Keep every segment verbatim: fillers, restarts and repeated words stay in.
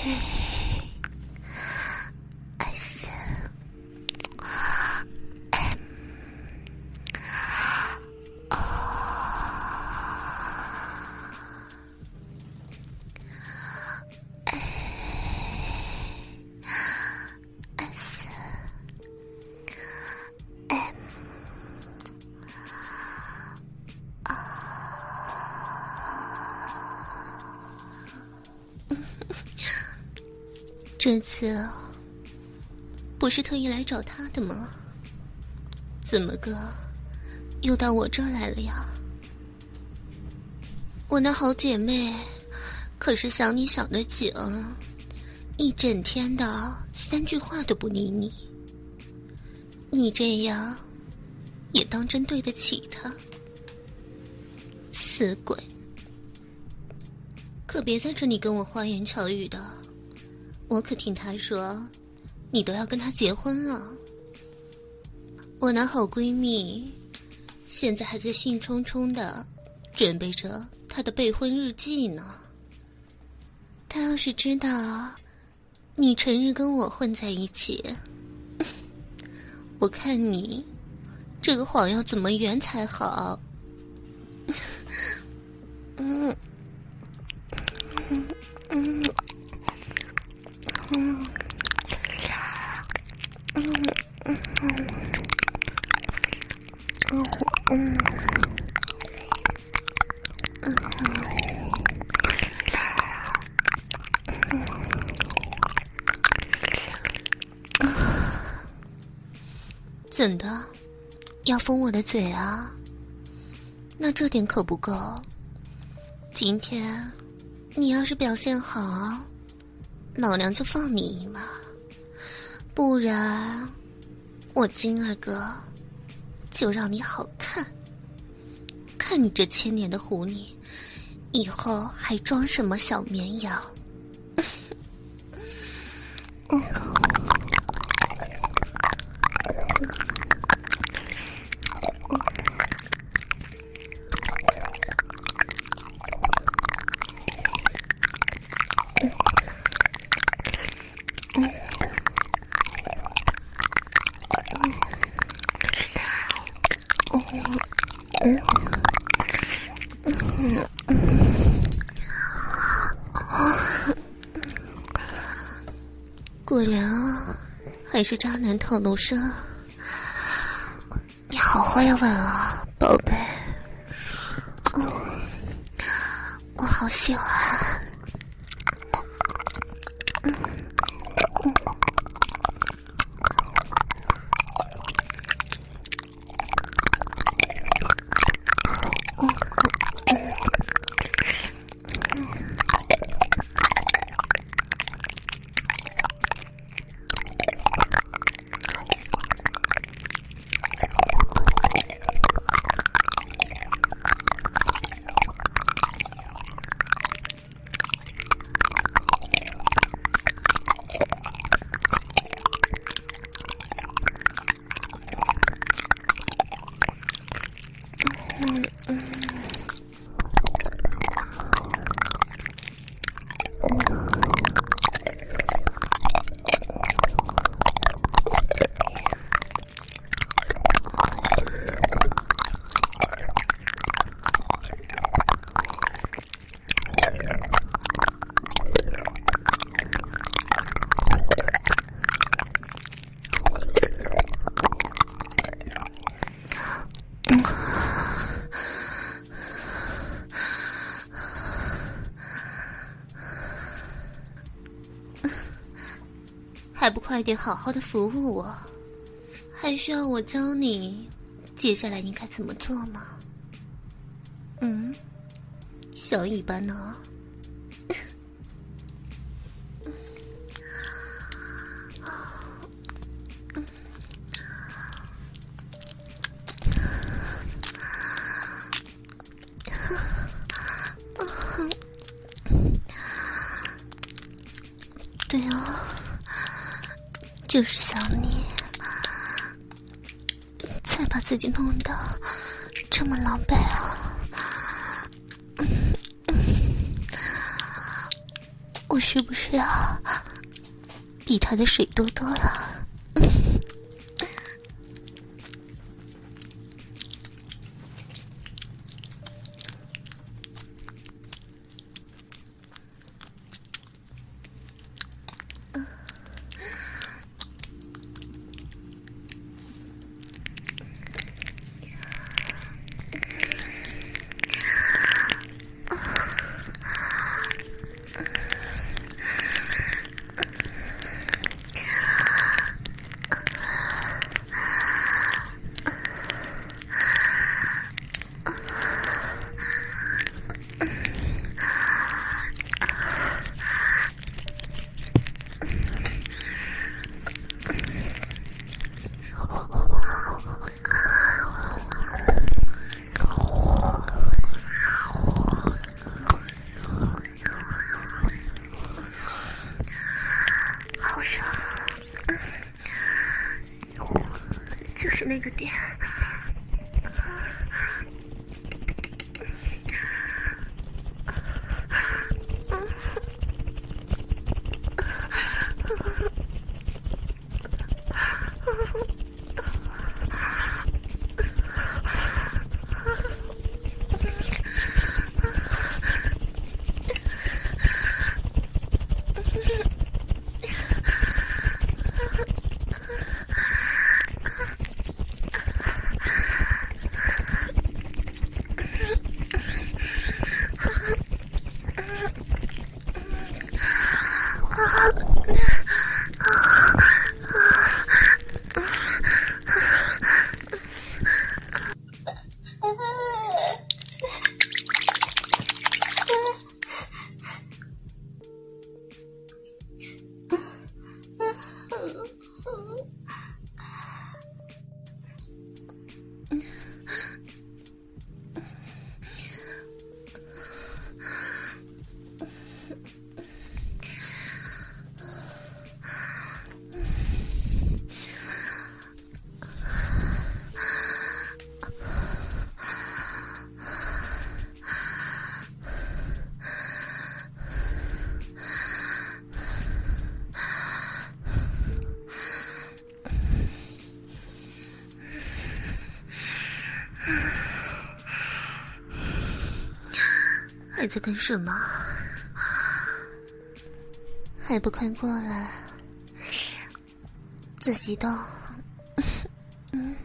S M O S M这次不是特意来找他的吗？怎么个又到我这儿来了呀？我那好姐妹可是想你想得紧，一整天的三句话都不理你，你这样也当真对得起她？死鬼，可别在这里跟我花言巧语的，我可听她说你都要跟她结婚了。我那好闺蜜现在还在兴冲冲的准备着她的备婚日记呢。她要是知道你成日跟我混在一起，我看你这个谎要怎么圆才好。嗯嗯嗯嗯嗯嗯怎的？要封我的嘴啊？那这点可不够。今天你要是表现好，老娘就放你一马，不然我金儿哥就让你好看，看你这千年的狐狸以后还装什么小绵羊。嗯果然啊，还是渣男套路深。你好会吻啊，宝贝。嗯，我好喜欢。嗯嗯还不快点好好的服务我？还需要我教你接下来应该怎么做吗？嗯，小尾巴呢？对哦，就是想你，才把自己弄得这么狼狈啊！ 我是不是啊比他的水多多了？就是那个点。还在等什么？还不快过来，自己动。嗯。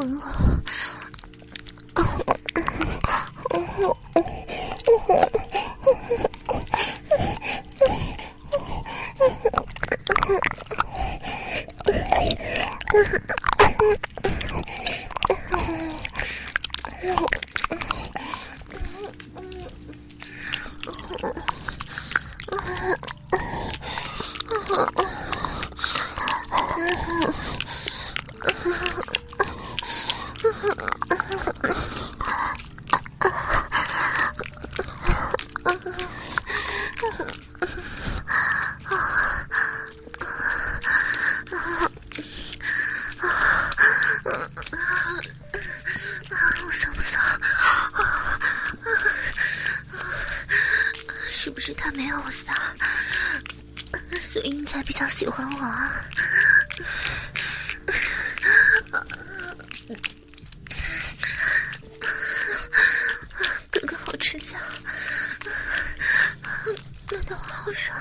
吻我。是不是他没有我骚，所以你才比较喜欢我啊？哥哥好吃香，弄得我好爽。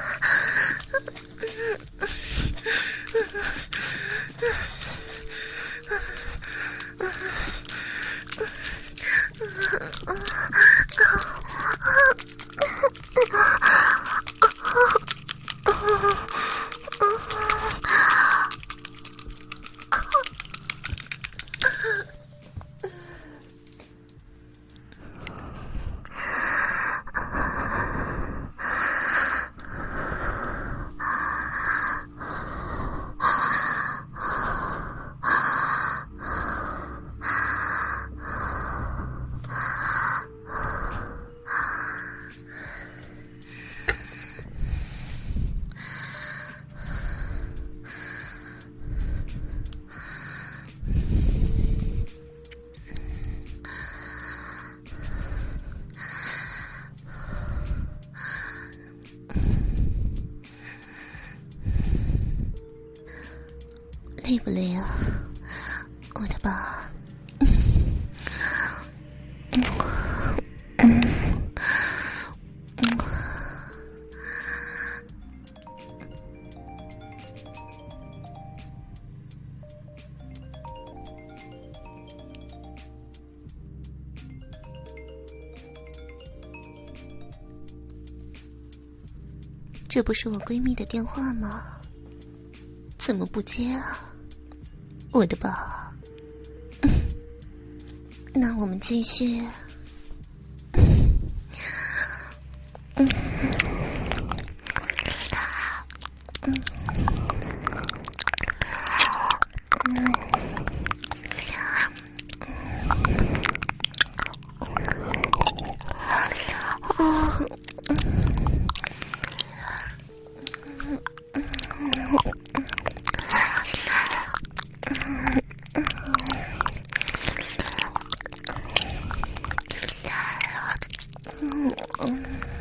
累不累啊，我的宝？这不是我闺蜜的电话吗？怎么不接啊？我的宝，那我们继续。嗯嗯